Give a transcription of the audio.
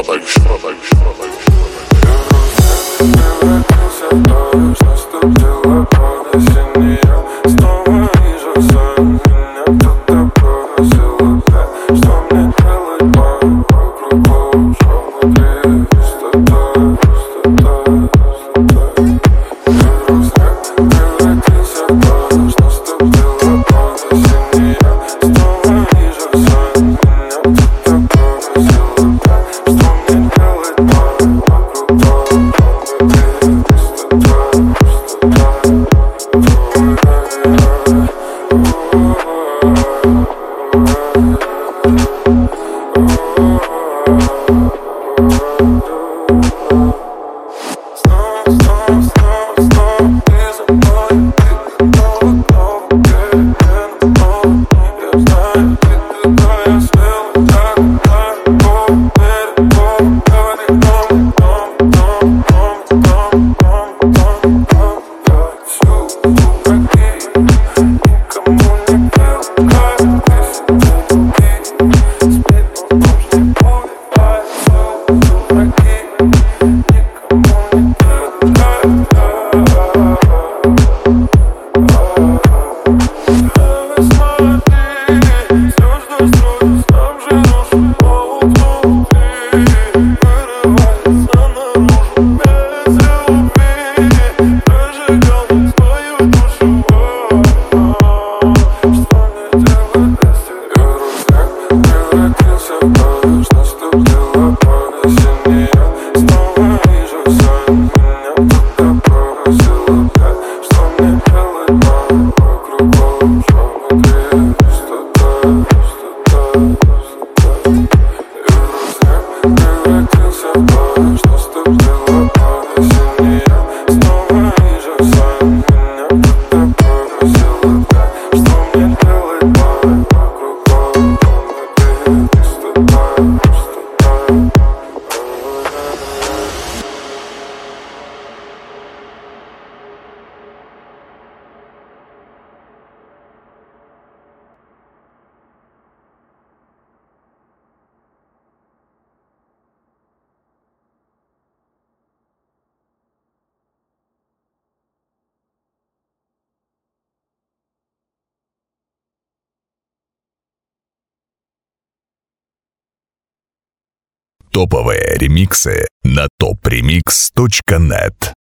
Наступила под осень, я снова вижу сон. Меня кто-то бросил опять. Что мне делать, мама? Вокруг уже внутри пустота, пустота, пустота. Мир снег превратился в дождь. Наступила под осень, я снова вижу сон. Меня кто-то бросил опять. Что мне делать, мама? Вокруг уже внутри пустота. Топовые ремиксы на topremix.net.